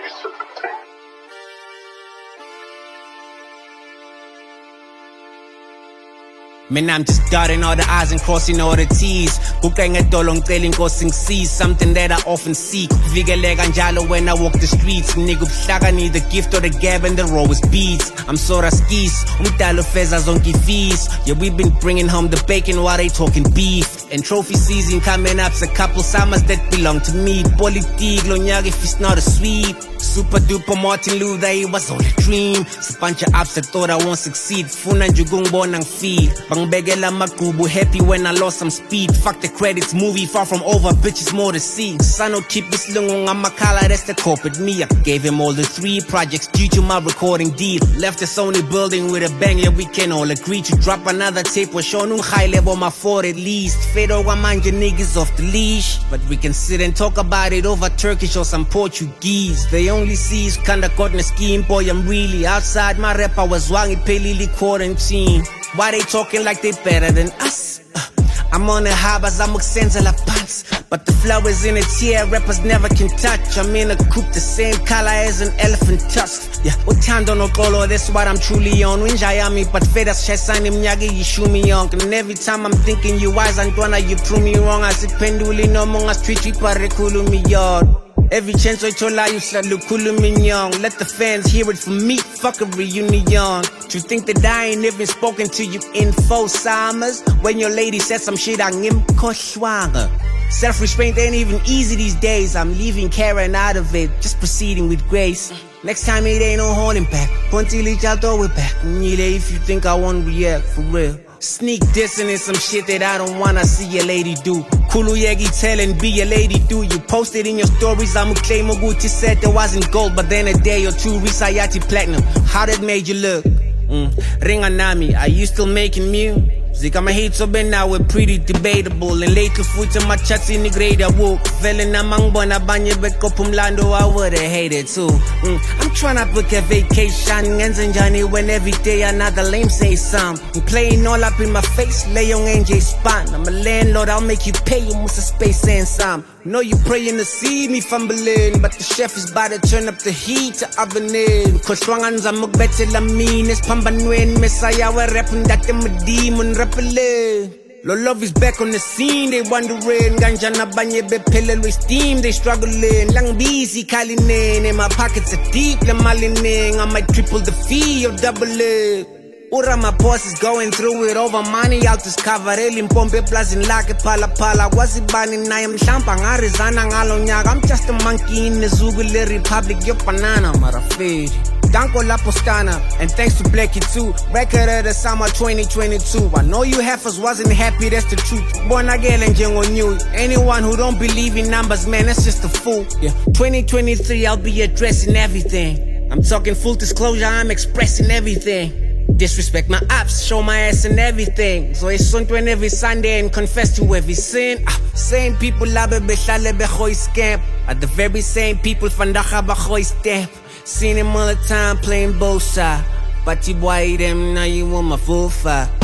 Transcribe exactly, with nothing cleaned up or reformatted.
Man, I'm just dotting all the I's and crossing all the T's. Kukenge dolong telling causing C's, something that I often seek. Vigelega njalo when I walk the streets. Nigga Shaga need the gift or the gab and the row is beats. I'm Sora skis, umdalo feza zonki fees. Yeah, we've been bringing home the bacon while they talking beef. And trophy season coming up's a couple summers that belong to me. Politik lo nyag if it's not a sweep. Super duper Martin Luther, it was all a dream. It's a bunch of ups that thought I won't succeed. Funa njugung bonang feed. Begela makubu, happy when I lost some speed. Fuck the credits, movie far from over, bitches more to see. Sano keep this lungung on my collar, that's the corporate me. I gave him all the three projects due to my recording deal. Left the Sony building with a bang, yeah we can all agree to drop another tape. Was shown un high level my fort at least. Fedo wamanja niggas off the leash. But we can sit and talk about it over Turkish or some Portuguese. They only see is kinda caught in a scheme. Boy, I'm really outside my rap, I was wangi pelili quarantine. Why they talking like they better than us? Uh, I'm on the harbors, I'm Muxenza La Pulse. But the flowers in its here, rappers never can touch. I'm in a coupe, the same color as an elephant tusk. Yeah, Utando no Kolo, that's what I'm truly on. Winjayami, but Fedas Shesani Mnyagi, you shoot me young. And every time I'm thinking you wise, Antoana, you prove me wrong. I said, Penduli no monga street, you parekulu me yard. Every chance I told you said Lukulu Mignon. Let the fans hear it from me, fuck a reunion. You think that I ain't even spoken to you in four summers? When your lady said some shit, I'm in koshwanga. Self-restraint ain't even easy these days. I'm leaving Karen out of it, just proceeding with grace. Next time it ain't no holding back. Pontili Jaldo with back. If you think I won't react, for real. Sneak dissing is some shit that I don't wanna see a lady do. Kulu Yegi telling be a lady do. You posted in your stories, I'ma claim Oguchi said there wasn't gold, but then a day or two Risayati platinum. How that made you look? Mm. Ringanami, are you still making music? I'm a hate so bad now, we're pretty debatable. And lately foot to my chats in the grade I woke. Felling among bona banya beko pumlando, I would've hated too. Mm. I'm trying to book a vacation, and Johnny when every day another lame say some. I'm playing all up in my face, lay on N J spot. I'm a landlord, I'll make you pay, you must a space and some. Know you praying to see me fumbling, but the chef is about to turn up the heat to oven in. Cause swanganza mugbete la meanest pambanwen messiah we rapping that them a demon rappelin'. Lo love is back on the scene, they wondering. Ganja na banye be pele with steam, they struggling. Lang busy kalinin, in my pockets are deep, le malining. I might triple the fee or double it. Ura my boss is going through it over money out this cavarelli Mpompe plus in like pala pala wazi bani na yam shampa ngarizana ngalo nyaga. I'm just a monkey in the Zugule Republic, yo banana marafiri. Danko La Postana, and thanks to Blackie too. Record of the summer twenty twenty-two. I know you heifers wasn't happy, that's the truth. Born again and Jengo knew. Anyone who don't believe in numbers, man, that's just a fool. Yeah, twenty twenty-three, I'll be addressing everything. I'm talking full disclosure, I'm expressing everything. Disrespect my ops, show my ass and everything. So it's on every Sunday and confess to every sin. Ah, same people labe behlale behoy scamp. Are the very same people fandacha bahoy stamp. Seen him all the time playing both sides. But you boy them now you want my full fight.